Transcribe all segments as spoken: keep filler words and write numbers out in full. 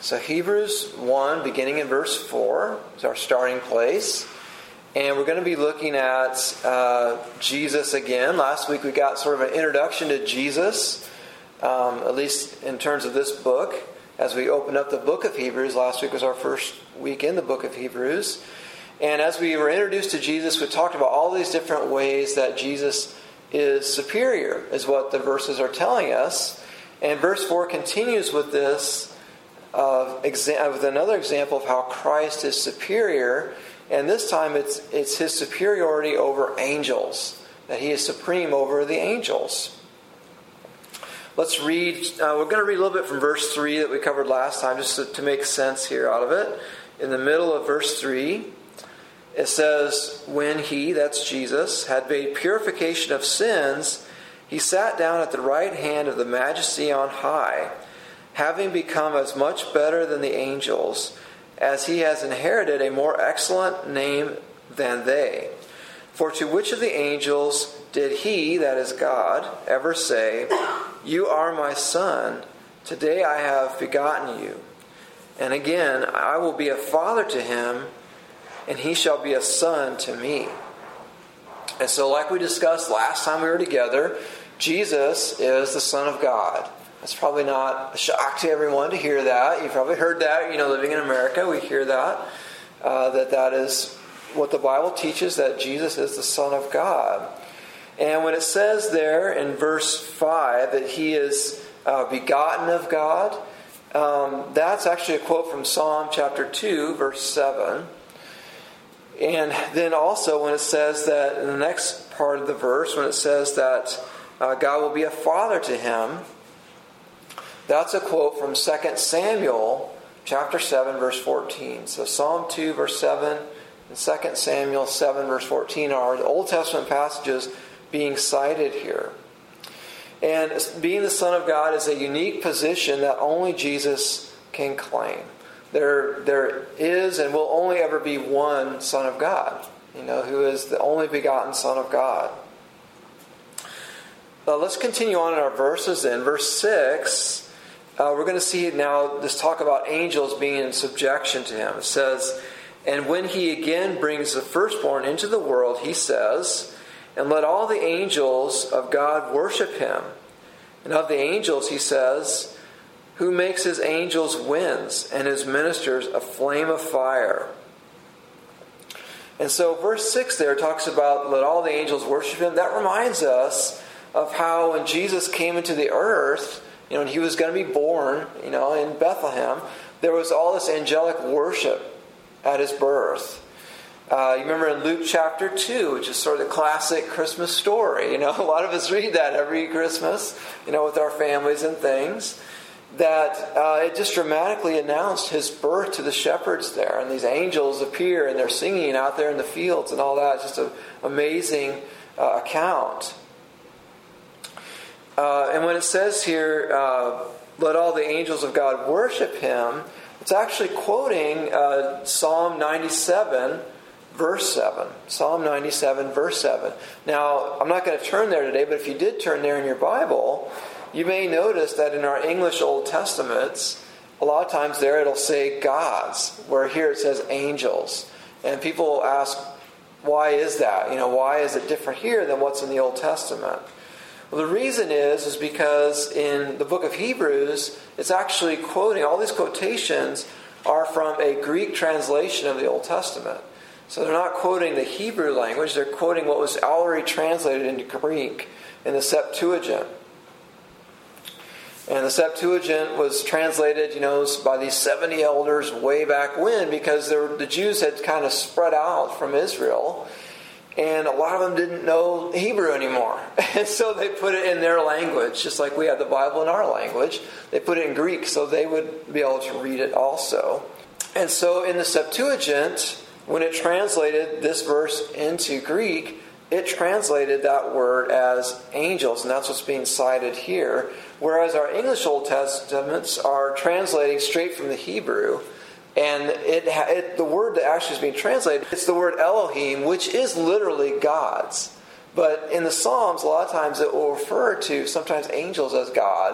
So Hebrews one, beginning in verse four, is our starting place. And we're going to be looking at uh, Jesus again. Last week we got sort of an introduction to Jesus, um, at least in terms of this book. As we opened up the book of Hebrews, last week was our first week in the book of Hebrews. And as we were introduced to Jesus, we talked about all these different ways that Jesus is superior, is what the verses are telling us. And verse four continues with this. Uh, exa- with another example of how Christ is superior, and this time it's it's His superiority over angels, that He is supreme over the angels. Let's read, uh, we're going to read a little bit from verse three that we covered last time, just to, to make sense here out of it. In the middle of verse three, it says, when He, that's Jesus, had made purification of sins, He sat down at the right hand of the Majesty on high, having become as much better than the angels, as He has inherited a more excellent name than they. For to which of the angels did He, that is God, ever say, you are my Son, today I have begotten you? And again, I will be a father to him, and he shall be a son to me. And so like we discussed last time we were together, Jesus is the Son of God. It's probably not a shock to everyone to hear that. You've probably heard that. You know, living in America, we hear that. Uh, that that is what the Bible teaches, that Jesus is the Son of God. And when it says there in verse five that He is uh, begotten of God, um, that's actually a quote from Psalm chapter two, verse seven. And then also when it says that in the next part of the verse, when it says that uh, God will be a father to him, that's a quote from Second Samuel chapter seven, verse fourteen. So Psalm two, verse seven, and Second Samuel seven, verse fourteen are the Old Testament passages being cited here. And being the Son of God is a unique position that only Jesus can claim. There, there is and will only ever be one Son of God, you know, who is the only begotten Son of God. Now let's continue on in our verses then. Verse six. Uh, we're going to see now this talk about angels being in subjection to Him. It says, and when He again brings the firstborn into the world, He says, and let all the angels of God worship Him. And of the angels, He says, who makes His angels winds and His ministers a flame of fire. And so verse six there talks about let all the angels worship Him. That reminds us of how when Jesus came into the earth, you know, and He was going to be born, you know, in Bethlehem, there was all this angelic worship at His birth. Uh, you remember in Luke chapter two, which is sort of the classic Christmas story. You know, a lot of us read that every Christmas, you know, with our families and things. That uh, it just dramatically announced His birth to the shepherds there. And these angels appear and they're singing out there in the fields and all that. It's just an amazing uh, account. Uh, and when it says here, uh, let all the angels of God worship Him, it's actually quoting uh, Psalm ninety-seven, verse seven. Psalm ninety-seven, verse seven. Now, I'm not going to turn there today, but if you did turn there in your Bible, you may notice that in our English Old Testaments, a lot of times there it'll say gods, where here it says angels. And people will ask, why is that? You know, why is it different here than what's in the Old Testament? Well, the reason is, is because in the book of Hebrews, it's actually quoting, all these quotations are from a Greek translation of the Old Testament. So they're not quoting the Hebrew language, they're quoting what was already translated into Greek in the Septuagint. And the Septuagint was translated, you know, by these seventy elders way back when, because were, the Jews had kind of spread out from Israel. And a lot of them didn't know Hebrew anymore. And so they put it in their language, just like we have the Bible in our language. They put it in Greek so they would be able to read it also. And so in the Septuagint, when it translated this verse into Greek, it translated that word as angels, and that's what's being cited here. Whereas our English Old Testaments are translating straight from the Hebrew. And it, it, the word that actually is being translated, it's the word Elohim, which is literally gods. But in the Psalms, a lot of times it will refer to sometimes angels as gods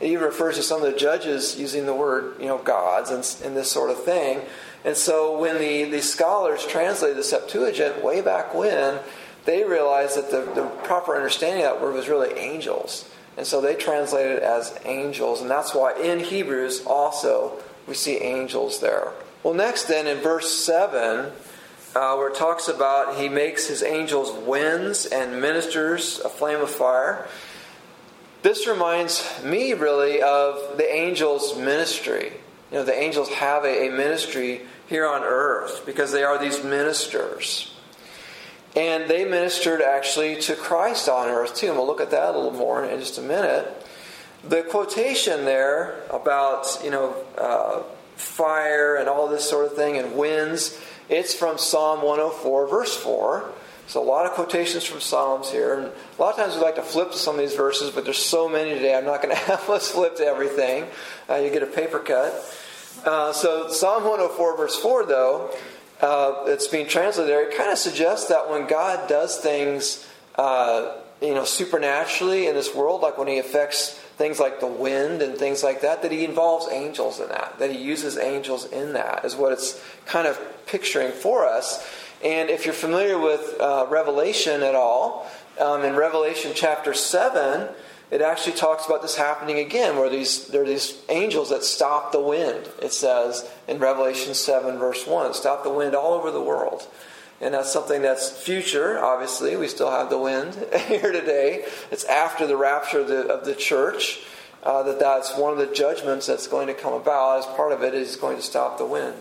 It even refers to some of the judges using the word, you know, gods and, and this sort of thing. And so when the, the scholars translated the Septuagint way back when, they realized that the, the proper understanding of that word was really angels. And so they translated it as angels. And that's why in Hebrews also we see angels there. Well, next then in verse seven, uh, where it talks about he makes his angels winds and ministers a flame of fire. This reminds me really of the angels' ministry. You know, the angels have a, a ministry here on earth because they are these ministers. And they ministered actually to Christ on earth too. And we'll look at that a little more in just a minute. The quotation there about, you know, uh, fire and all this sort of thing and winds, it's from Psalm one oh four, verse four. So a lot of quotations from Psalms here. And a lot of times we like to flip to some of these verses, but there's so many today, I'm not going to have us flip to everything. Uh, you get a paper cut. Uh, so Psalm one oh four, verse four, though, uh, it's being translated there. It kind of suggests that when God does things, uh, you know, supernaturally in this world, like when He affects things like the wind and things like that, that He involves angels in that. That He uses angels in that is what it's kind of picturing for us. And if you're familiar with uh, Revelation at all, um, in Revelation chapter seven, it actually talks about this happening again, where these there are these angels that stop the wind. It says in Revelation seven, verse one, stop the wind all over the world. And that's something that's future, obviously. We still have the wind here today. It's after the rapture of the, of the church, uh, that that's one of the judgments that's going to come about. As part of it is going to stop the wind.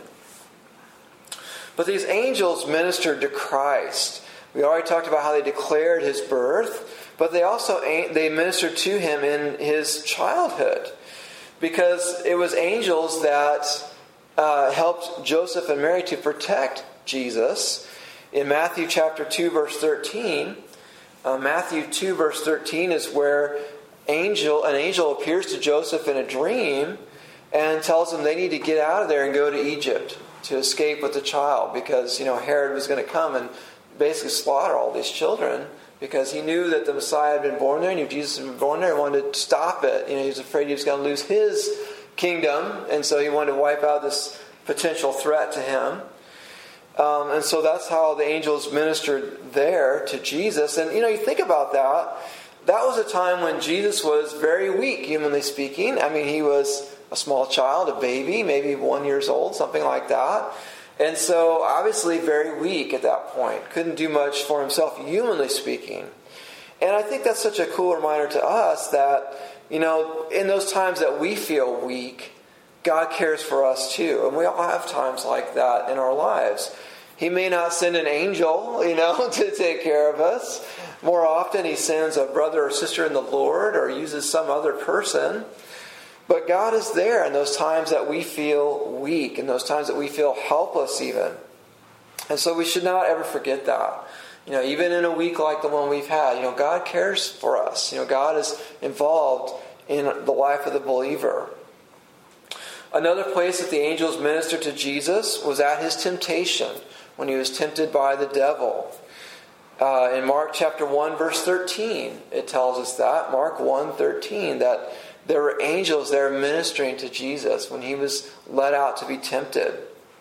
But these angels ministered to Christ. We already talked about how they declared His birth, but they also they ministered to Him in His childhood, because it was angels that uh, helped Joseph and Mary to protect Jesus. In Matthew chapter two, verse thirteen, uh, Matthew two, verse thirteen is where angel an angel appears to Joseph in a dream and tells him they need to get out of there and go to Egypt to escape with the child, because, you know, Herod was going to come and basically slaughter all these children, because he knew that the Messiah had been born there, he knew Jesus had been born there, and wanted to stop it. You know, he was afraid he was going to lose his kingdom, and so he wanted to wipe out this potential threat to him. Um, and so that's how the angels ministered there to Jesus. And, you know, you think about that, that was a time when Jesus was very weak, humanly speaking. I mean, he was a small child, a baby, maybe one years old, something like that. And so, obviously, very weak at that point. Couldn't do much for himself, humanly speaking. And I think that's such a cool reminder to us that, you know, in those times that we feel weak, God cares for us too. And we all have times like that in our lives. He may not send an angel, you know, to take care of us. More often, He sends a brother or sister in the Lord, or uses some other person. But God is there in those times that we feel weak, in those times that we feel helpless even. And so we should not ever forget that. You know, even in a week like the one we've had, you know, God cares for us. You know, God is involved in the life of the believer. Another place that the angels ministered to Jesus was at His temptation, when He was tempted by the devil. Uh, in Mark chapter one, verse thirteen, it tells us that. Mark one thirteen, that there were angels there ministering to Jesus when He was led out to be tempted.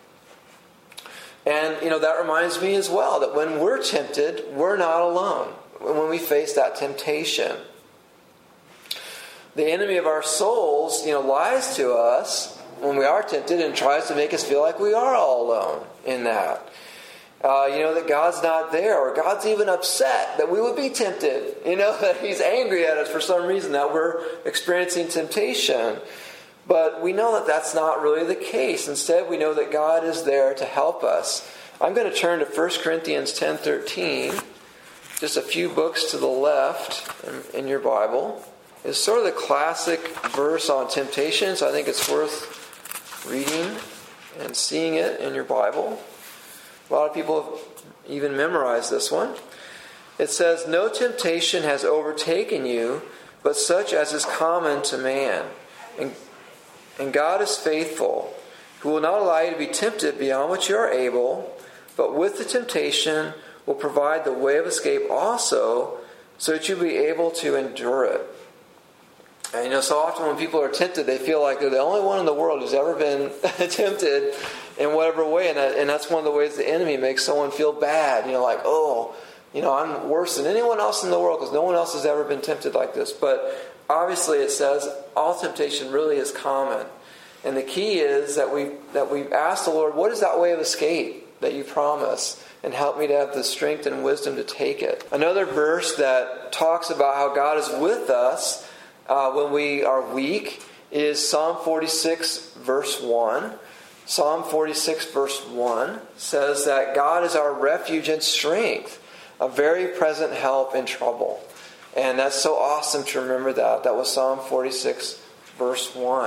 And, you know, that reminds me as well that when we're tempted, we're not alone when we face that temptation. The enemy of our souls, you know, lies to us when we are tempted and tries to make us feel like we are all alone in that. Uh, you know, that God's not there, or God's even upset that we would be tempted. You know, that He's angry at us for some reason, that we're experiencing temptation. But we know that that's not really the case. Instead, we know that God is there to help us. I'm going to turn to First Corinthians ten thirteen, just a few books to the left in, in your Bible. It's sort of the classic verse on temptation, so I think it's worth reading and seeing it in your Bible. A lot of people have even memorized this one. It says, "No temptation has overtaken you, but such as is common to man. And, and God is faithful, who will not allow you to be tempted beyond what you are able, but with the temptation will provide the way of escape also, so that you'll be able to endure it." And you know, so often when people are tempted, they feel like they're the only one in the world who's ever been tempted in whatever way. And, that, and that's one of the ways the enemy makes someone feel bad. You know, like, oh, you know, I'm worse than anyone else in the world because no one else has ever been tempted like this. But obviously it says all temptation really is common. And the key is that we that we ask the Lord, what is that way of escape that you promise? And help me to have the strength and wisdom to take it. Another verse that talks about how God is with us uh, when we are weak is Psalm forty-six, verse one. Psalm forty-six, verse one says that God is our refuge and strength, a very present help in trouble. And that's so awesome to remember that. That was Psalm forty-six, verse one.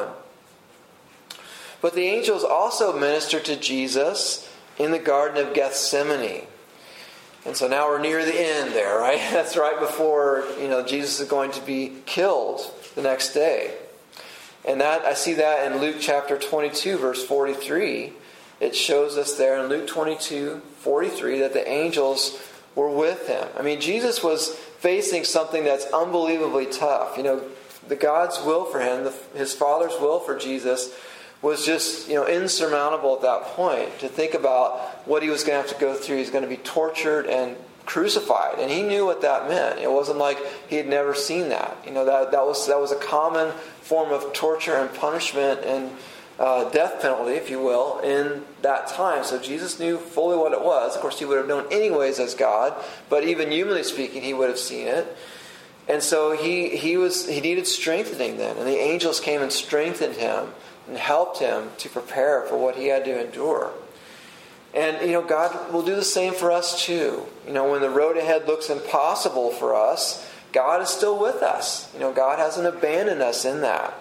But the angels also ministered to Jesus in the Garden of Gethsemane. And so now we're near the end there, right? That's right before, you know, Jesus is going to be killed the next day. And that I see that in Luke chapter twenty-two, verse forty-three. It shows us there in Luke twenty-two, forty-three that the angels were with him. I mean, Jesus was facing something that's unbelievably tough. You know, the God's will for him, the, his Father's will for Jesus was just, you know, insurmountable at that point. To think about what he was going to have to go through. He's going to be tortured and crucified. And he knew what that meant. It wasn't like he had never seen that. You know, that, that was that was a common form of torture and punishment and uh, death penalty, if you will, in that time. So Jesus knew fully what it was. Of course, he would have known anyways as God, but even humanly speaking, he would have seen it. And so he he was he needed strengthening then. And the angels came and strengthened him and helped him to prepare for what he had to endure. And, you know, God will do the same for us too. You know, when the road ahead looks impossible for us, God is still with us. You know, God hasn't abandoned us in that.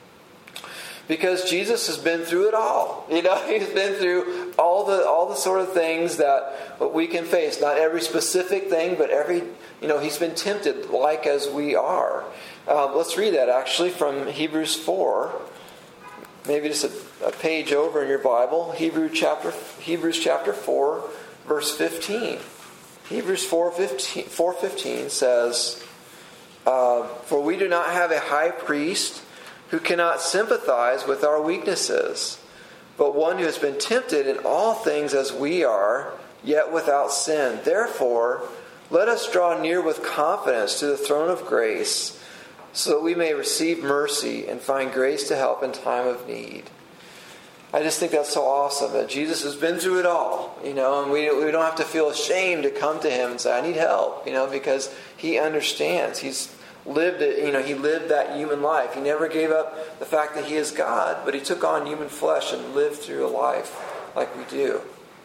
Because Jesus has been through it all. You know, he's been through all the all the sort of things that we can face. Not every specific thing, but every, you know, he's been tempted like as we are. Uh, let's read that actually from Hebrews four. Maybe just a, a page over in your Bible. Hebrew chapter, Hebrews chapter four, verse fifteen. Hebrews four fifteen says, uh, For we do not have a high priest who cannot sympathize with our weaknesses, but one who has been tempted in all things as we are, yet without sin. Therefore, let us draw near with confidence to the throne of grace, so that we may receive mercy and find grace to help in time of need. I just think that's so awesome that Jesus has been through it all, you know, and we we don't have to feel ashamed to come to him and say, I need help, you know, because he understands. He's lived it, you know, he lived that human life. He never gave up the fact that he is God, but he took on human flesh and lived through a life like we do.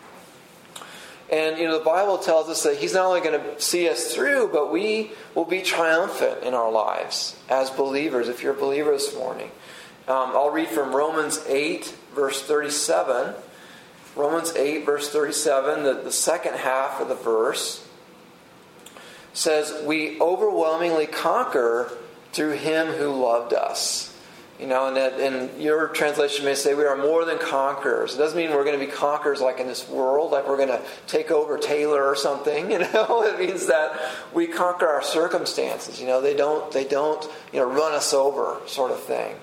And, you know, the Bible tells us that he's not only going to see us through, but we will be triumphant in our lives as believers, if you're a believer this morning. Um, I'll read from Romans eight, verse thirty-seven. Romans eight, verse thirty-seven, the, the second half of the verse says, we overwhelmingly conquer through him who loved us. You know, and, that, and your translation may say we are more than conquerors. It doesn't mean we're going to be conquerors like in this world, like we're going to take over Taylor or something. You know, it means that we conquer our circumstances. You know, they don't, they don't, you know, run us over, sort of thing.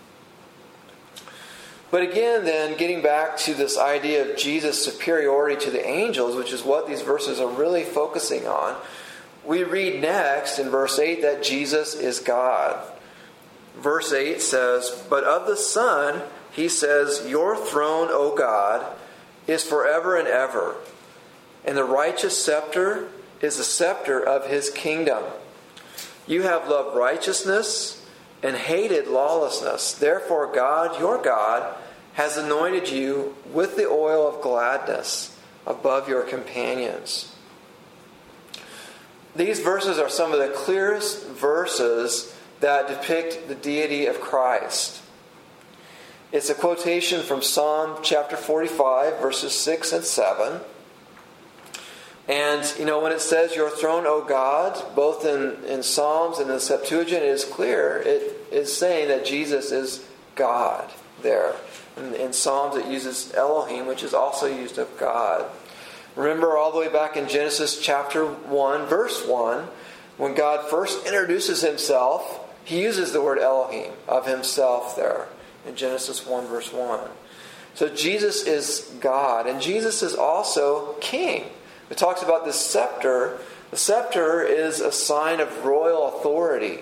But again, then getting back to this idea of Jesus' superiority to the angels, which is what these verses are really focusing on, we read next in verse eight that Jesus is God. Verse eight says, but of the Son, he says, your throne, O God, is forever and ever, and the righteous scepter is the scepter of his kingdom. You have loved righteousness and hated lawlessness. Therefore God, your God, has anointed you with the oil of gladness above your companions. These verses are some of the clearest verses that depict the deity of Christ. It's a quotation from Psalm chapter forty-five, verses six and seven. And, you know, when it says, your throne, O God, both in, in Psalms and in the Septuagint, it is clear. It is saying that Jesus is God there. In, in Psalms, it uses Elohim, which is also used of God. Remember all the way back in Genesis chapter one, verse one, when God first introduces himself He uses the word Elohim of himself there in Genesis one verse one. So Jesus is God, and Jesus is also king. It talks about this scepter. The scepter is a sign of royal authority.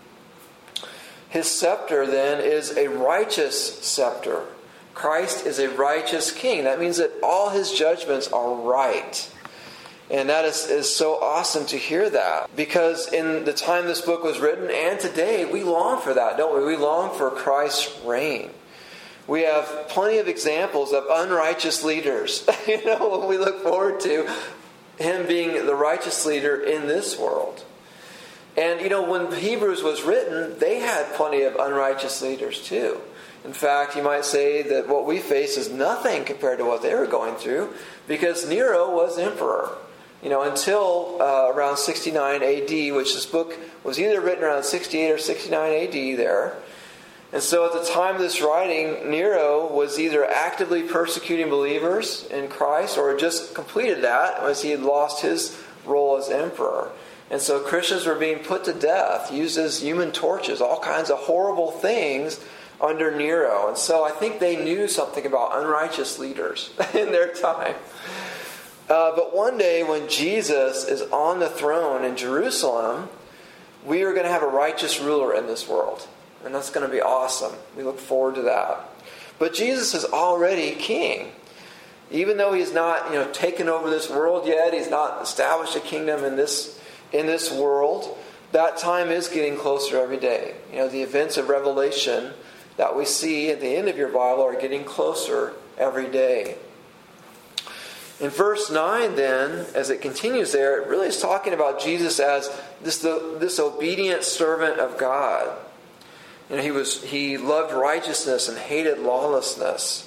His scepter then is a righteous scepter. Christ is a righteous king. That means that all his judgments are right. And that is, is so awesome to hear that. Because in the time this book was written and today, we long for that, don't we? We long for Christ's reign. We have plenty of examples of unrighteous leaders. You know, we look forward to him being the righteous leader in this world. And, you know, when Hebrews was written, they had plenty of unrighteous leaders too. In fact, you might say that what we face is nothing compared to what they were going through, because Nero was emperor. You know, until uh, around sixty-nine A D, which this book was either written around sixty-eight or sixty-nine A D there. And so at the time of this writing, Nero was either actively persecuting believers in Christ or just completed that as he had lost his role as emperor. And so Christians were being put to death, used as human torches, all kinds of horrible things under Nero. And so I think they knew something about unrighteous leaders in their time. Uh, but one day when Jesus is on the throne in Jerusalem, we are going to have a righteous ruler in this world. And that's going to be awesome. We look forward to that. But Jesus is already king. Even though he's not, you know, taken over this world yet, he's not established a kingdom in this in this world, that time is getting closer every day. You know, the events of Revelation that we see at the end of your Bible are getting closer every day. In verse nine then, as it continues there, it really is talking about Jesus as this, this obedient servant of God. You know, he was he loved righteousness and hated lawlessness.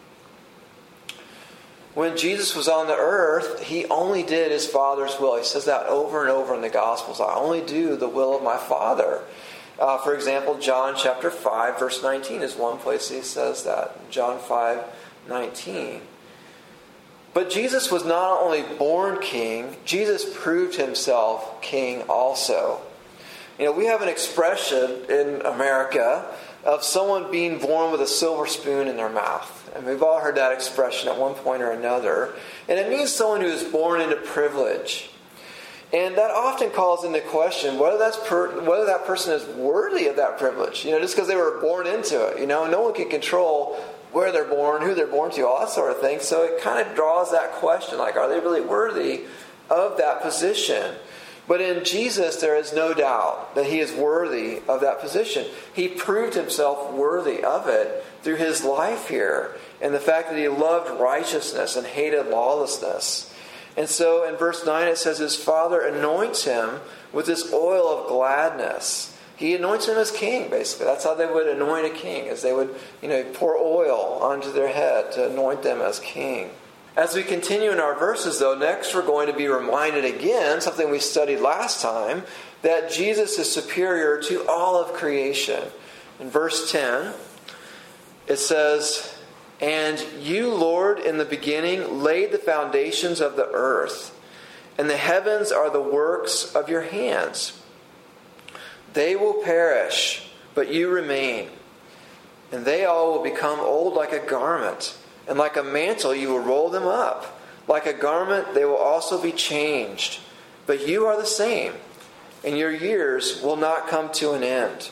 When Jesus was on the earth, he only did his Father's will. He says that over and over in the Gospels. I only do the will of my Father. Uh, for example, John chapter five, verse nineteen is one place he says that. John five nineteen. But Jesus was not only born king, Jesus proved himself king also. You know, we have an expression in America of someone being born with a silver spoon in their mouth. And we've all heard that expression at one point or another. And it means someone who is born into privilege. And that often calls into question whether that's per, whether that person is worthy of that privilege. You know, just because they were born into it. You know, no one can control where they're born, who they're born to, all that sort of thing. So it kind of draws that question, like, are they really worthy of that position? But in Jesus, there is no doubt that he is worthy of that position. He proved himself worthy of it through his life here, and the fact that he loved righteousness and hated lawlessness. And so in verse nine it says his Father anoints him with this oil of gladness. He anoints him as king, basically. That's how they would anoint a king, is they would, you know, pour oil onto their head to anoint them as king. As we continue in our verses, though, next we're going to be reminded again, something we studied last time, that Jesus is superior to all of creation. In verse ten, it says, "And you, Lord, in the beginning laid the foundations of the earth, and the heavens are the works of your hands. They will perish, but you remain, and they all will become old like a garment. And like a mantle you will roll them up. Like a garment they will also be changed. But you are the same, and your years will not come to an end."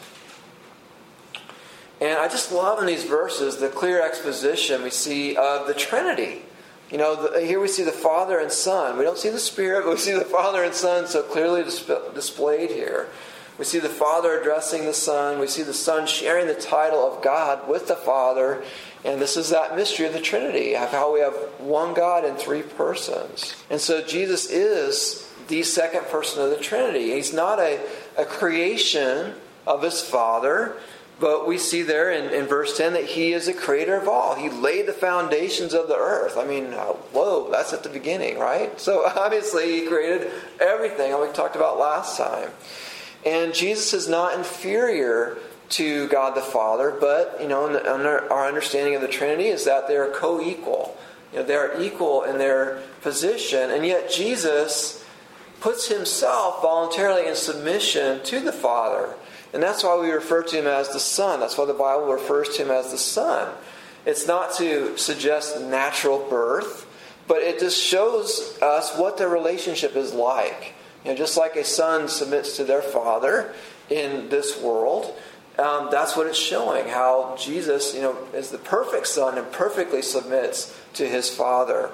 And I just love in these verses the clear exposition we see of the Trinity. You know, the, here we see the Father and Son. We don't see the Spirit, but we see the Father and Son so clearly disp- displayed here. We see the Father addressing the Son. We see the Son sharing the title of God with the Father. And this is that mystery of the Trinity, of how we have one God in three persons. And so Jesus is the second person of the Trinity. He's not a, a creation of his Father, but we see there in, in verse ten that he is the creator of all. He laid the foundations of the earth. I mean, whoa, that's at the beginning, right? So obviously he created everything, like we talked about last time. And Jesus is not inferior to God the Father, but, you know, our understanding of the Trinity is that they are co-equal. You know, they are equal in their position, and yet Jesus puts himself voluntarily in submission to the Father. And that's why we refer to him as the Son. That's why the Bible refers to him as the Son. It's not to suggest natural birth, but it just shows us what the relationship is like. You know, just like a son submits to their father in this world, um, that's what it's showing. How Jesus, you know, is the perfect son and perfectly submits to his Father.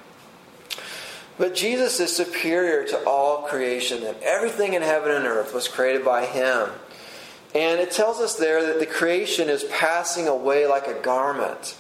But Jesus is superior to all creation, and everything in heaven and earth was created by him. And it tells us there that the creation is passing away like a garment.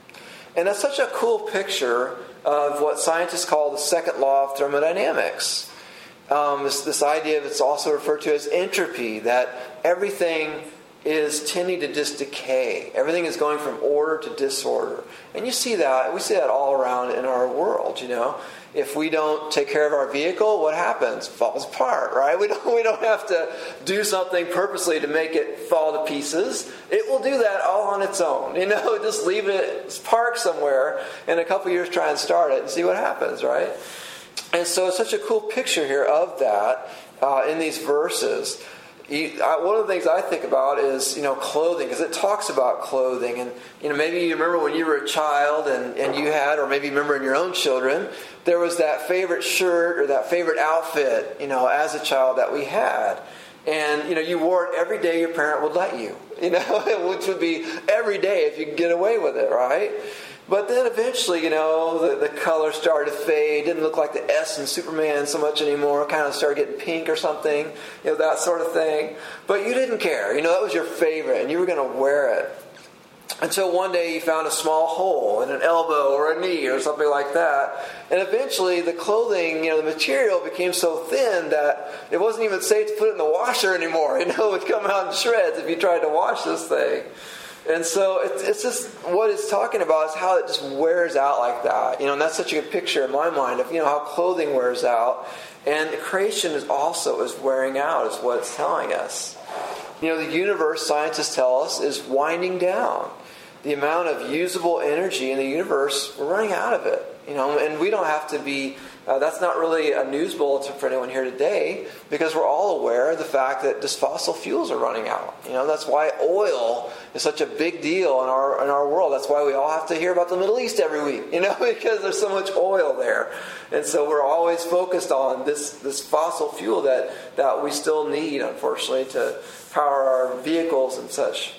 And that's such a cool picture of what scientists call the second law of thermodynamics. Um, this, this idea of it's also referred to as entropy, that everything is tending to just decay. Everything is going from order to disorder. And you see that, we see that all around in our world, you know. If we don't take care of our vehicle, what happens? It falls apart, right? We don't, we don't have to do something purposely to make it fall to pieces. It will do that all on its own. You know, just leave it parked somewhere, and in a couple years try and start it and see what happens, right? And so it's such a cool picture here of that uh, in these verses. You, I, one of the things I think about is, you know, clothing, because it talks about clothing. And, you know, maybe you remember when you were a child and, and you had, or maybe you remember in your own children, there was that favorite shirt or that favorite outfit, you know, as a child that we had. And, you know, you wore it every day your parent would let you, you know, which would be every day if you could get away with it, right? But then eventually, you know, the, the color started to fade. Didn't look like the S in Superman so much anymore. Kind of started getting pink or something, you know, that sort of thing. But you didn't care. You know, that was your favorite, and you were going to wear it. Until one day you found a small hole in an elbow or a knee or something like that. And eventually the clothing, you know, the material became so thin that it wasn't even safe to put it in the washer anymore. You know, it would come out in shreds if you tried to wash this thing. And so it's, it's just what it's talking about is how it just wears out like that. You know, and that's such a good picture in my mind of, you know, how clothing wears out. And creation is also is wearing out is what it's telling us. You know, the universe, scientists tell us, is winding down. The amount of usable energy in the universe, we're running out of it. You know, and we don't have to be, uh, that's not really a news bulletin for anyone here today, because we're all aware of the fact that just fossil fuels are running out. You know, that's why oil is such a big deal in our in our world. That's why we all have to hear about the Middle East every week, you know, because there's so much oil there. And so we're always focused on this, this fossil fuel that, that we still need, unfortunately, to power our vehicles and such.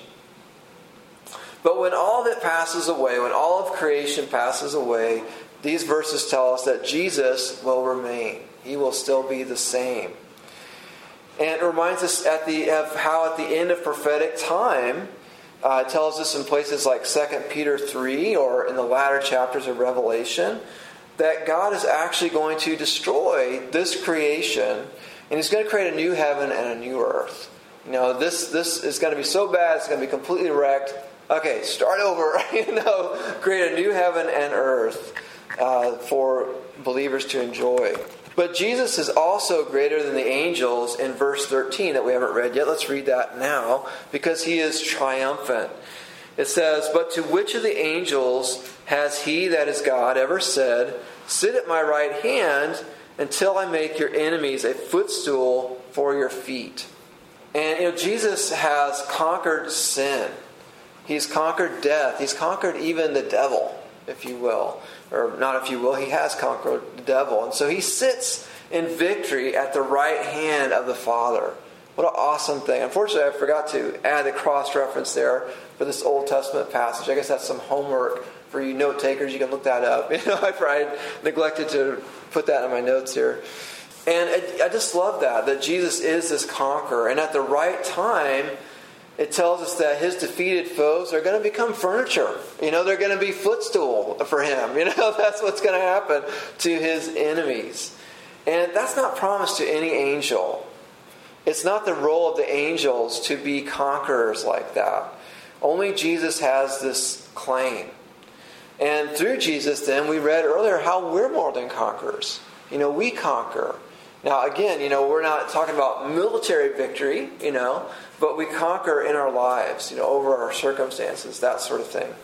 But when all of it passes away, when all of creation passes away, these verses tell us that Jesus will remain. He will still be the same. And it reminds us at the of how at the end of prophetic time, uh, it tells us in places like Second Peter three or in the latter chapters of Revelation, that God is actually going to destroy this creation, and He's going to create a new heaven and a new earth. You know, this, this is going to be so bad, it's going to be completely wrecked. Okay, start over, you know, create a new heaven and earth uh, for believers to enjoy. But Jesus is also greater than the angels in verse thirteen that we haven't read yet. Let's read that now, because He is triumphant. It says, "But to which of the angels has He, that is God, ever said, 'Sit at my right hand until I make your enemies a footstool for your feet'?" And, you know, Jesus has conquered sin. He's conquered death. He's conquered even the devil, if you will. Or not if you will, He has conquered the devil. And so He sits in victory at the right hand of the Father. What an awesome thing. Unfortunately, I forgot to add the cross-reference there for this Old Testament passage. I guess that's some homework for you note takers. You can look that up. You know, I, I neglected to put that in my notes here. And I, I just love that, that Jesus is this conqueror. And at the right time, it tells us that His defeated foes are going to become furniture. You know, they're going to be footstool for Him. You know, that's what's going to happen to His enemies. And that's not promised to any angel. It's not the role of the angels to be conquerors like that. Only Jesus has this claim. And through Jesus, then, we read earlier how we're more than conquerors. You know, we conquer. Now, again, you know, we're not talking about military victory, you know, but we conquer in our lives, you know, over our circumstances, that sort of thing.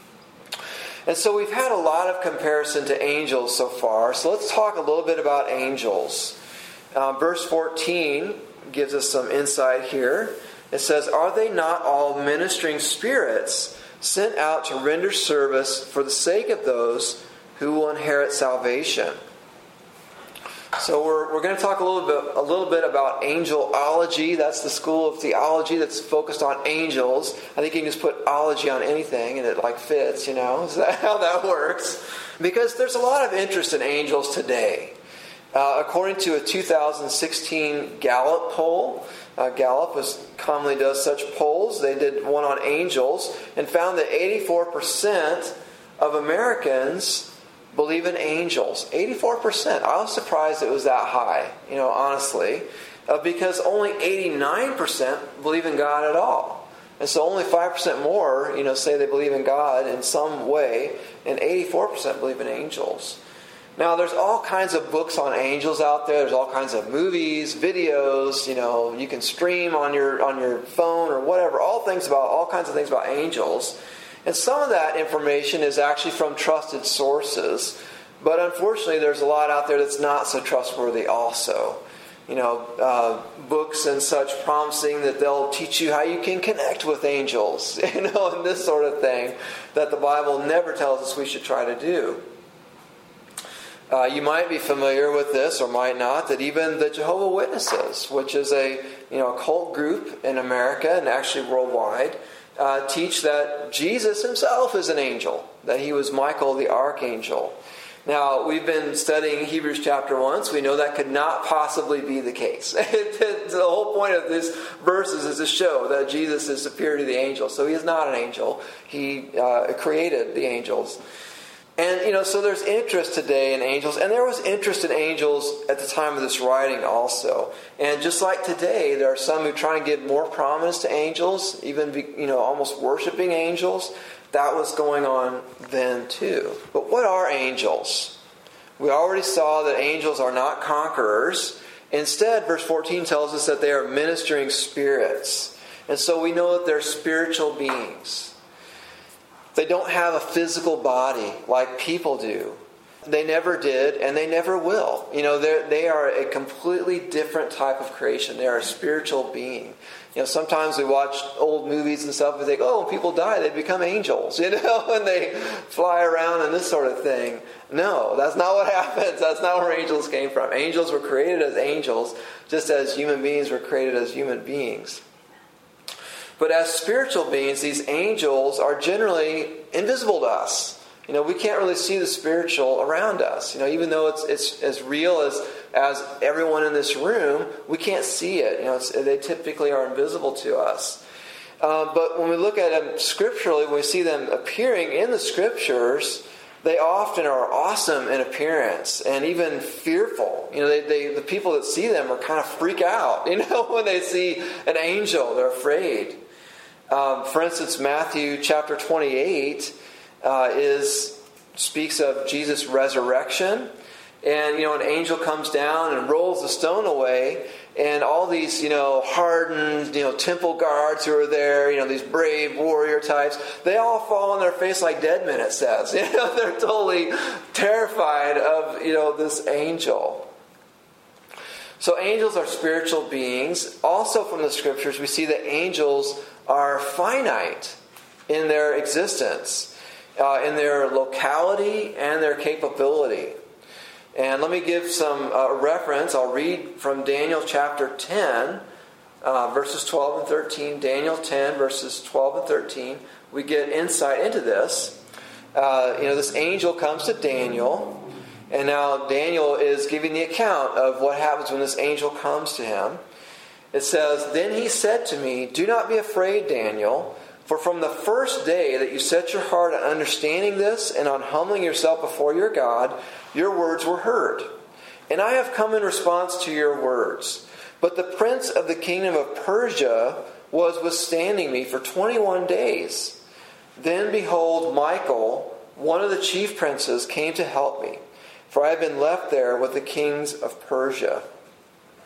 And so we've had a lot of comparison to angels so far. So let's talk a little bit about angels. Uh, verse fourteen gives us some insight here. It says, "Are they not all ministering spirits sent out to render service for the sake of those who will inherit salvation?" So we're we're going to talk a little bit a little bit about angelology. That's the school of theology that's focused on angels. I think you can just put ology on anything and it like fits, you know. Is that how that works? Because there's a lot of interest in angels today. Uh, according to a two thousand sixteen Gallup poll, uh, Gallup was, commonly does such polls. They did one on angels and found that eighty-four percent of Americans believe in angels. eighty-four percent. I was surprised it was that high, you know, honestly, uh, because only eighty-nine percent believe in God at all. And so only five percent more, you know, say they believe in God in some way, and eighty-four percent believe in angels. Now, there's all kinds of books on angels out there. There's all kinds of movies, videos, you know, you can stream on your on your phone or whatever, all things about all kinds of things about angels. And some of that information is actually from trusted sources. But unfortunately, there's a lot out there that's not so trustworthy also. You know, uh, books and such promising that they'll teach you how you can connect with angels, you know, and this sort of thing that the Bible never tells us we should try to do. Uh, you might be familiar with this or might not, that even the Jehovah's Witnesses, which is a you know a cult group in America and actually worldwide, uh, teach that Jesus himself is an angel, that he was Michael the archangel. Now, we've been studying Hebrews chapter one, so we know that could not possibly be the case. The whole point of this verses is to show that Jesus is superior to the angels. So he is not an angel. He uh, created the angels. And, you know, so there's interest today in angels. And there was interest in angels at the time of this writing also. And just like today, there are some who try and give more prominence to angels, even, be, you know, almost worshiping angels. That was going on then too. But what are angels? We already saw that angels are not conquerors. Instead, verse fourteen tells us that they are ministering spirits. And so we know that they're spiritual beings. They don't have a physical body like people do. They never did, and they never will. You know, they are a completely different type of creation. They are a spiritual being. You know, sometimes we watch old movies and stuff and think, oh, when people die, they become angels, you know, and they fly around and this sort of thing. No, that's not what happens. That's not where angels came from. Angels were created as angels, just as human beings were created as human beings. But as spiritual beings, these angels are generally invisible to us. You know, we can't really see the spiritual around us. You know, even though it's it's as real as as everyone in this room, we can't see it. You know, it's, they typically are invisible to us. Uh, but when we look at them scripturally, when we see them appearing in the scriptures, they often are awesome in appearance and even fearful. You know, they, they the people that see them are kind of freak out. You know, when they see an angel, they're afraid. Um, for instance, Matthew chapter twenty-eight uh, is speaks of Jesus' resurrection, and you know, an angel comes down and rolls the stone away, and all these you know hardened you know temple guards who are there, you know these brave warrior types, they all fall on their face like dead men. It says, you know, they're totally terrified of you know this angel. So angels are spiritual beings. Also, from the scriptures, we see that angels are finite in their existence, uh, in their locality and their capability. And let me give some uh, reference. I'll read from Daniel chapter ten, uh, verses twelve and thirteen. Daniel ten, verses twelve and thirteen. We get insight into this. Uh, you know, this angel comes to Daniel, and now Daniel is giving the account of what happens when this angel comes to him. It says, "Then he said to me, 'Do not be afraid, Daniel, for from the first day that you set your heart on understanding this and on humbling yourself before your God, your words were heard. And I have come in response to your words. But the prince of the kingdom of Persia was withstanding me for twenty-one days. Then behold, Michael, one of the chief princes, came to help me, for I had been left there with the kings of Persia.'"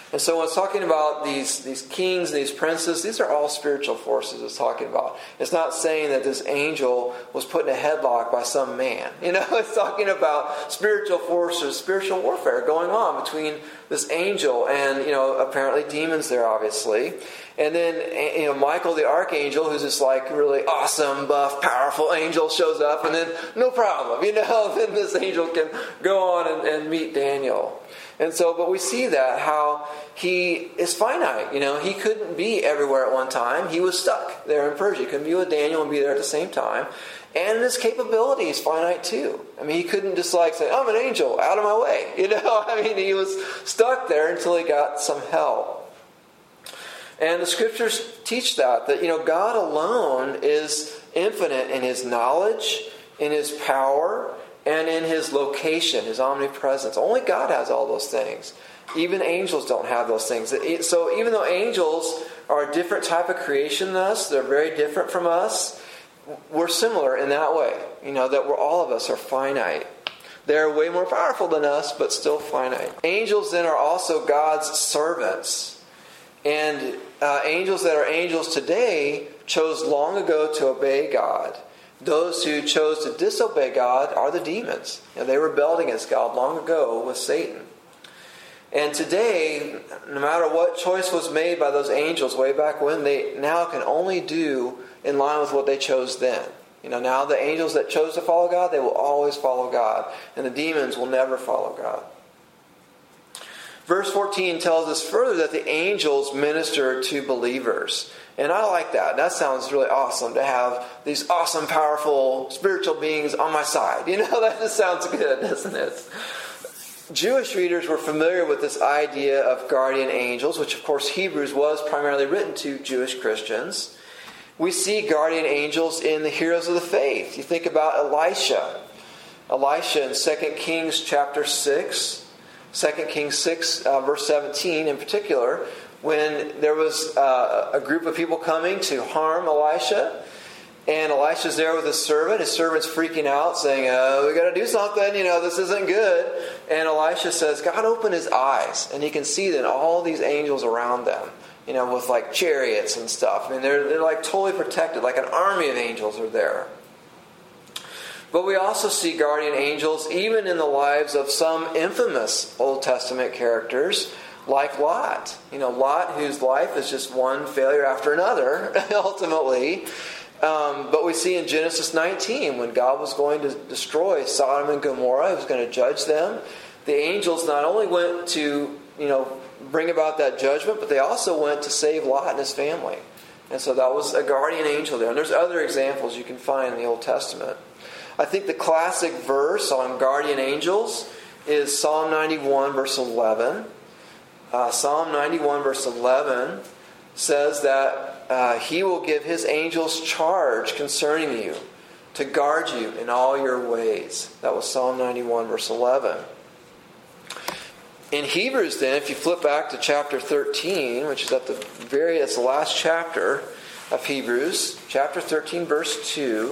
And so when it's talking about these, these kings, these princes, these are all spiritual forces it's talking about. It's not saying that this angel was put in a headlock by some man. You know, it's talking about spiritual forces, spiritual warfare going on between this angel and, you know, apparently demons there, obviously. And then, you know, Michael the archangel, who's this like really awesome, buff, powerful angel, shows up, and then no problem, you know, then this angel can go on and, and meet Daniel. And so, but we see that how he is finite. You know, he couldn't be everywhere at one time. He was stuck there in Persia. He couldn't be with Daniel and be there at the same time. And his capability is finite too. I mean, he couldn't just like say, I'm an angel, out of my way. You know, I mean, he was stuck there until he got some help. And the scriptures teach that, that, you know, God alone is infinite in his knowledge, in his power, and in his location, his omnipresence. Only God has all those things. Even angels don't have those things. So even though angels are a different type of creation than us, they're very different from us, we're similar in that way. You know, that we're all of us are finite. They're way more powerful than us, but still finite. Angels then are also God's servants. And uh, angels that are angels today chose long ago to obey God. Those who chose to disobey God are the demons. You know, they rebelled against God long ago with Satan. And today, no matter what choice was made by those angels way back when, they now can only do in line with what they chose then. You know, now the angels that chose to follow God, they will always follow God. And the demons will never follow God. Verse fourteen tells us further that the angels minister to believers. And I like that. That sounds really awesome to have these awesome, powerful, spiritual beings on my side. You know, that just sounds good, doesn't it? Jewish readers were familiar with this idea of guardian angels, which of course Hebrews was primarily written to Jewish Christians. We see guardian angels in the heroes of the faith. You think about Elisha. Elisha in Second Kings chapter six. Second Kings six, uh, verse seventeen in particular, when there was uh, a group of people coming to harm Elisha, and Elisha's there with his servant. His servant's freaking out, saying, oh, we got to do something, you know, this isn't good. And Elisha says, God opened his eyes, and he can see then all these angels around them, you know, with like chariots and stuff. I mean, they're, they're like totally protected, like an army of angels are there. But we also see guardian angels even in the lives of some infamous Old Testament characters, like Lot. You know, Lot, whose life is just one failure after another, ultimately. Um, but we see in Genesis nineteen, when God was going to destroy Sodom and Gomorrah, He was going to judge them, the angels not only went to, you know, bring about that judgment, but they also went to save Lot and his family. And so that was a guardian angel there. And there's other examples you can find in the Old Testament. I think the classic verse on guardian angels is Psalm ninety-one, verse eleven. Uh, Psalm ninety-one, verse eleven says that uh, He will give His angels charge concerning you, to guard you in all your ways. That was Psalm ninety-one, verse eleven. In Hebrews, then, if you flip back to chapter thirteen, which is at the very, it's the last chapter of Hebrews, chapter thirteen, verse two,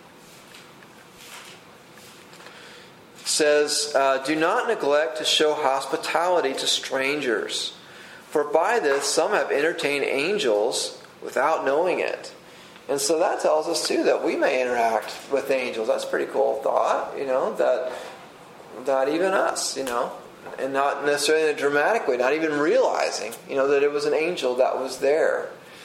says, uh, do not neglect to show hospitality to strangers, for by this some have entertained angels without knowing it. And so that tells us too that we may interact with angels. That's a pretty cool thought, you know, that not even us, you know, and not necessarily in a dramatic way, not even realizing, you know, that it was an angel that was there.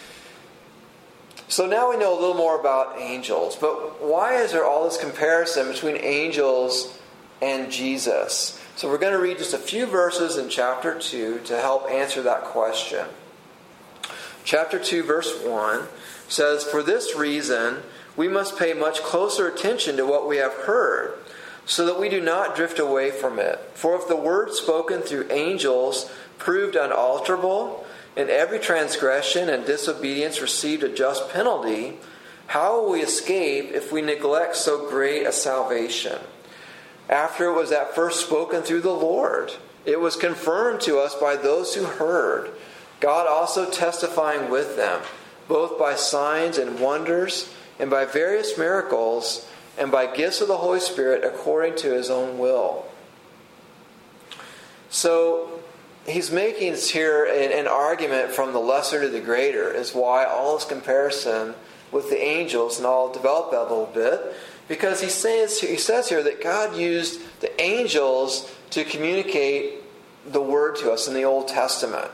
So now we know a little more about angels, but why is there all this comparison between angels and Jesus? So we're going to read just a few verses in chapter two to help answer that question. Chapter two, verse one says, for this reason we must pay much closer attention to what we have heard, so that we do not drift away from it. For if the word spoken through angels proved unalterable, and every transgression and disobedience received a just penalty, how will we escape if we neglect so great a salvation? After it was at first spoken through the Lord, it was confirmed to us by those who heard, God also testifying with them, both by signs and wonders, and by various miracles, and by gifts of the Holy Spirit according to His own will. So, he's making here an, an argument from the lesser to the greater is why all this comparison with the angels, and I'll develop that a little bit, because he says, he says here that God used the angels to communicate the word to us in the Old Testament.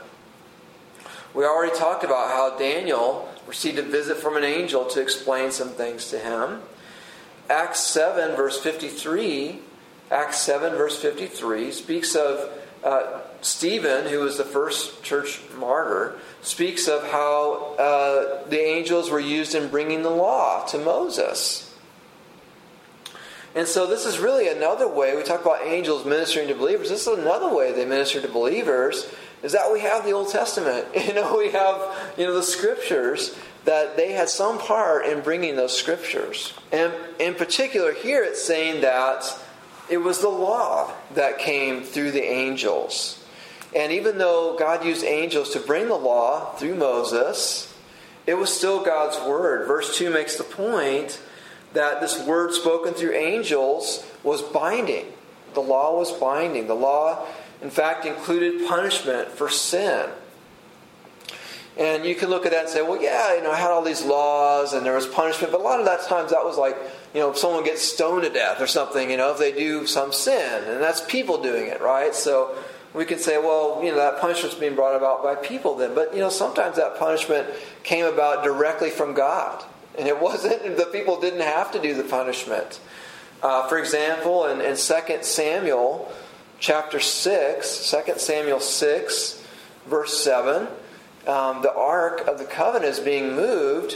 We already talked about how Daniel received a visit from an angel to explain some things to him. Acts seven verse fifty-three, Acts seven verse fifty-three speaks of uh, Stephen, who was the first church martyr, speaks of how uh, the angels were used in bringing the law to Moses. And so this is really another way, we talk about angels ministering to believers, this is another way they minister to believers, is that we have the Old Testament. You know, we have, you know, the Scriptures, that they had some part in bringing those Scriptures. And in particular here it's saying that it was the law that came through the angels. And even though God used angels to bring the law through Moses, it was still God's Word. Verse two makes the point that this word spoken through angels was binding. The law was binding. The law, in fact, included punishment for sin. And you can look at that and say, well, yeah, you know, I had all these laws and there was punishment, but a lot of that times that was like, you know, if someone gets stoned to death or something, you know, if they do some sin, and that's people doing it, right? So we can say, well, you know, that punishment's being brought about by people then. But, you know, sometimes that punishment came about directly from God. And it wasn't, the people didn't have to do the punishment. Uh, for example, in, in Second Samuel chapter six, Second Samuel six, verse seven, um, the Ark of the Covenant is being moved.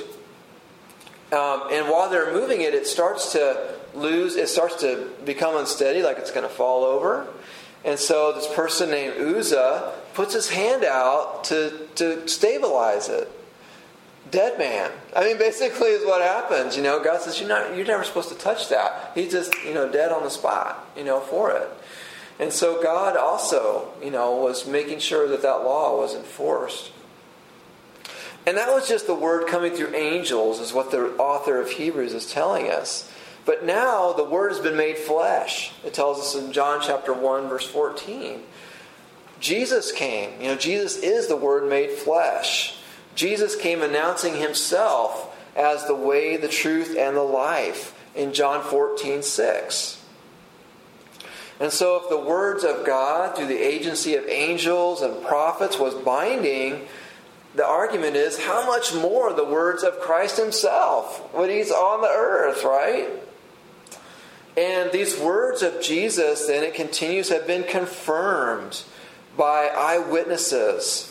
Um, and while they're moving it, it starts to lose, it starts to become unsteady, like it's going to fall over. And so this person named Uzzah puts his hand out to, to stabilize it. Dead man. I mean, basically is what happens. You know, God says, you're not, you're never supposed to touch that. He's just, you know, dead on the spot, you know, for it. And so God also, you know, was making sure that that law was enforced. And that was just the word coming through angels, is what the author of Hebrews is telling us. But now the word has been made flesh. It tells us in John chapter one, verse fourteen. Jesus came. You know, Jesus is the word made flesh. Jesus came announcing himself as the way, the truth, and the life in John fourteen six. And so if the words of God through the agency of angels and prophets was binding, the argument is how much more the words of Christ himself when he's on the earth, right? And these words of Jesus, then it continues, have been confirmed by eyewitnesses.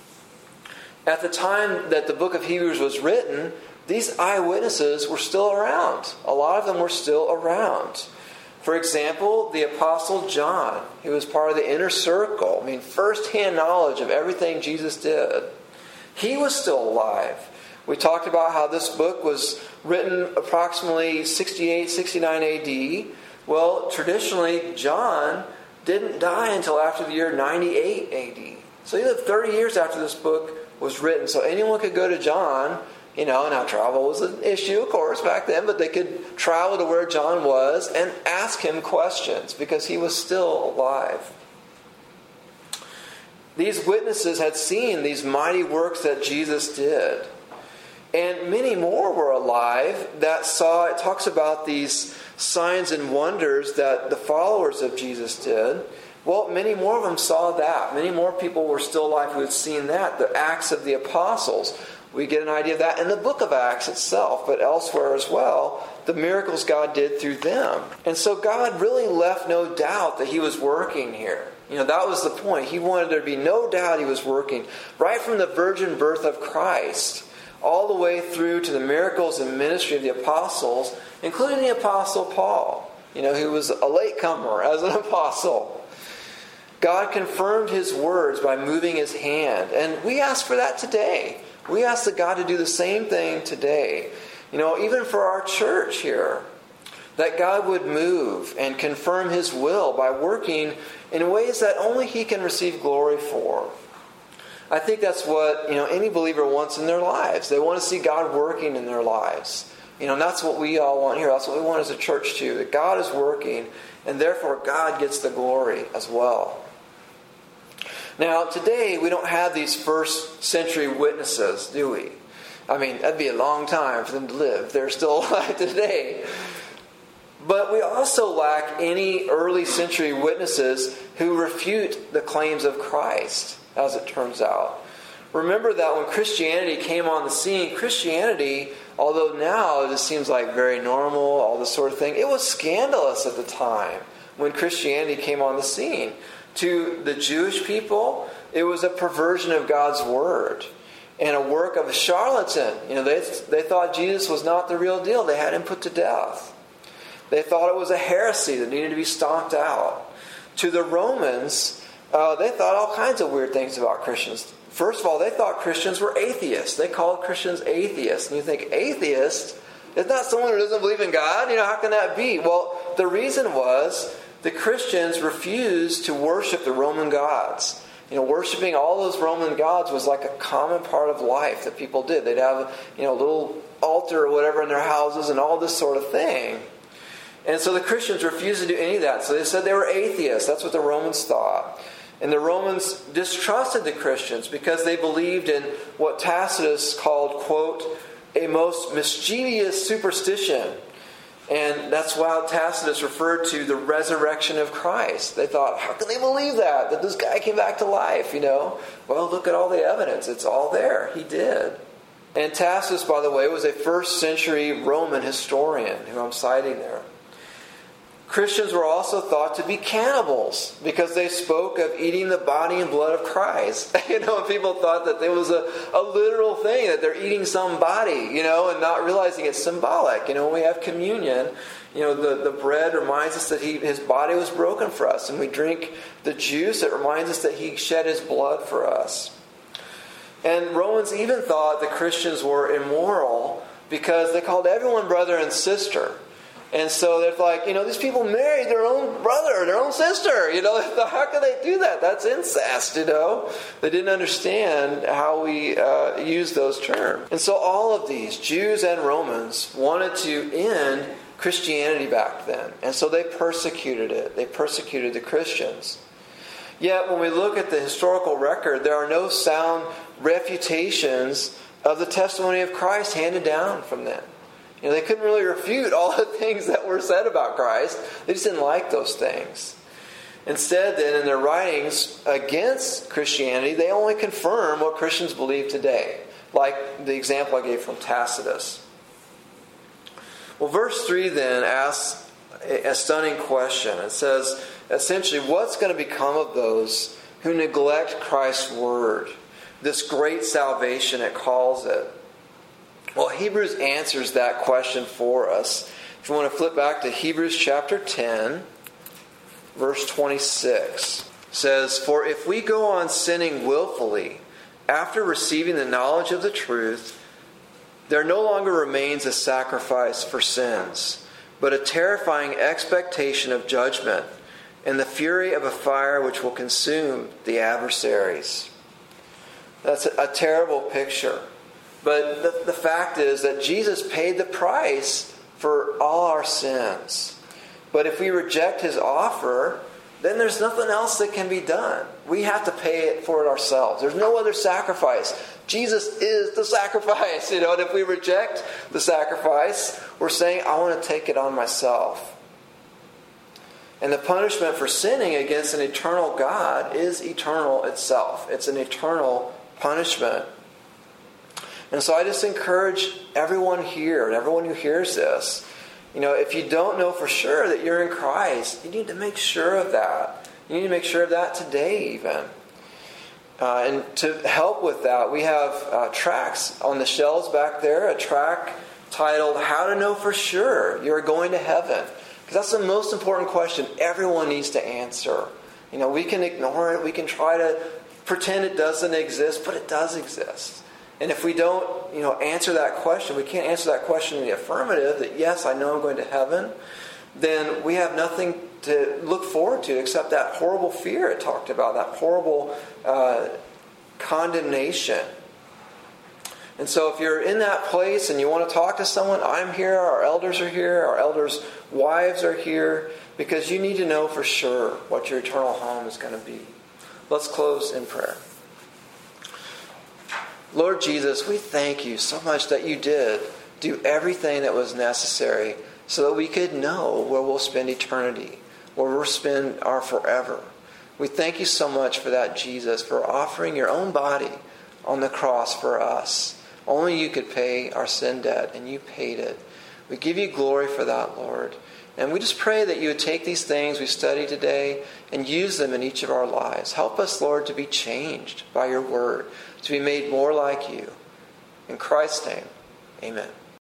At the time that the book of Hebrews was written, these eyewitnesses were still around. A lot of them were still around. For example, the Apostle John, who was part of the inner circle, I mean, first-hand knowledge of everything Jesus did, he was still alive. We talked about how this book was written approximately sixty-eight, sixty-nine A D. Well, traditionally, John didn't die until after the year ninety-eight A D. So he lived thirty years after this book was written. So anyone could go to John, you know, now travel was an issue, of course, back then, but they could travel to where John was and ask him questions because he was still alive. These witnesses had seen these mighty works that Jesus did. And many more were alive that saw, it talks about these signs and wonders that the followers of Jesus did. Well, many more of them saw that. Many more people were still alive who had seen that. The Acts of the Apostles. We get an idea of that in the book of Acts itself, but elsewhere as well, the miracles God did through them. And so God really left no doubt that he was working here. You know, that was the point. He wanted there to be no doubt he was working. Right from the virgin birth of Christ, all the way through to the miracles and ministry of the apostles, including the apostle Paul, you know, who was a latecomer as an apostle. God confirmed his words by moving his hand. And we ask for that today. We ask the God to do the same thing today. You know, even for our church here. That God would move and confirm his will by working in ways that only he can receive glory for. I think that's what, you know, any believer wants in their lives. They want to see God working in their lives. You know, and that's what we all want here. That's what we want as a church too. That God is working, and therefore God gets the glory as well. Now, today, we don't have these first century witnesses, do we? I mean, that'd be a long time for them to live if they're still alive today. But we also lack any early century witnesses who refute the claims of Christ, as it turns out. Remember that when Christianity came on the scene, Christianity, although now it just seems like very normal, all this sort of thing, it was scandalous at the time when Christianity came on the scene. To the Jewish people, it was a perversion of God's word and a work of a charlatan. You know, they they thought Jesus was not the real deal. They had him put to death. They thought it was a heresy that needed to be stomped out. To the Romans, uh, they thought all kinds of weird things about Christians. First of all, they thought Christians were atheists. They called Christians atheists. And you think, atheist? Isn't that someone who doesn't believe in God? You know, how can that be? Well, the reason was the Christians refused to worship the Roman gods. You know, worshiping all those Roman gods was like a common part of life that people did. They'd have, you know, a little altar or whatever in their houses and all this sort of thing. And so the Christians refused to do any of that. So they said they were atheists. That's what the Romans thought. And the Romans distrusted the Christians because they believed in what Tacitus called, quote, a most mischievous superstition. And that's why Tacitus referred to the resurrection of Christ. They thought, how can they believe that? That this guy came back to life, you know? Well, look at all the evidence. It's all there. He did. And Tacitus, by the way, was a first century Roman historian who I'm citing there. Christians were also thought to be cannibals because they spoke of eating the body and blood of Christ. You know, and people thought that there was a, a literal thing, that they're eating some body, you know, and not realizing it's symbolic. You know, when we have communion, you know, the, the bread reminds us that he, his body was broken for us. And we drink the juice, it reminds us that he shed his blood for us. And Romans even thought the Christians were immoral because they called everyone brother and sister. And so they're like, you know, these people married their own brother, their own sister. You know, how can they do that? That's incest, you know. They didn't understand how we uh, use those terms. And so all of these, Jews and Romans, wanted to end Christianity back then. And so they persecuted it. They persecuted the Christians. Yet when we look at the historical record, there are no sound refutations of the testimony of Christ handed down from them. You know, they couldn't really refute all the things that were said about Christ. They just didn't like those things. Instead, then, in their writings against Christianity, they only confirm what Christians believe today, like the example I gave from Tacitus. Well, verse three then asks a stunning question. It says, essentially, what's going to become of those who neglect Christ's word? This great salvation, it calls it. Well, Hebrews answers that question for us. If you want to flip back to Hebrews chapter ten, verse twenty-six, it says, for if we go on sinning willfully, after receiving the knowledge of the truth, there no longer remains a sacrifice for sins, but a terrifying expectation of judgment and the fury of a fire which will consume the adversaries. That's a, a terrible picture. But the, the fact is that Jesus paid the price for all our sins. But if we reject his offer, then there's nothing else that can be done. We have to pay it for it ourselves. There's no other sacrifice. Jesus is the sacrifice. You know, and if we reject the sacrifice, we're saying, I want to take it on myself. And the punishment for sinning against an eternal God is eternal itself. It's an eternal punishment. And so I just encourage everyone here and everyone who hears this, you know, if you don't know for sure that you're in Christ, you need to make sure of that. You need to make sure of that today even. Uh, and to help with that, we have uh, tracts on the shelves back there, a tract titled, How to Know for Sure You're Going to Heaven. Because that's the most important question everyone needs to answer. You know, we can ignore it, we can try to pretend it doesn't exist, but it does exist. And if we don't, you know, answer that question, we can't answer that question in the affirmative, that yes, I know I'm going to heaven, then we have nothing to look forward to except that horrible fear it talked about, that horrible uh, condemnation. And so if you're in that place and you want to talk to someone, I'm here, our elders are here, our elders' wives are here, because you need to know for sure what your eternal home is going to be. Let's close in prayer. Lord Jesus, we thank you so much that you did do everything that was necessary so that we could know where we'll spend eternity, where we'll spend our forever. We thank you so much for that, Jesus, for offering your own body on the cross for us. Only you could pay our sin debt, and you paid it. We give you glory for that, Lord. And we just pray that you would take these things we studied today and use them in each of our lives. Help us, Lord, to be changed by your word, to be made more like you. In Christ's name, amen.